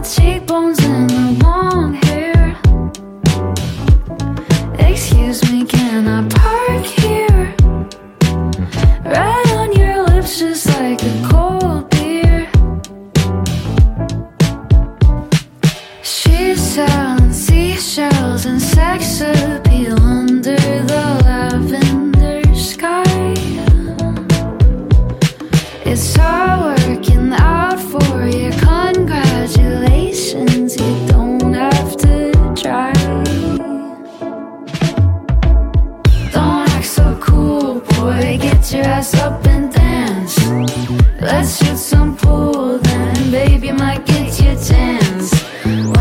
cheekbones and the long hair. Excuse me, can I park here? Right on your lips, just like a cold beer. She's selling seashells and sex appeal under the lavender sky. It's all working out for you. Congratulations, you don't have to try. Don't act so cool, boy. Get your ass up and dance. Let's shoot some pool, then baby might get your chance.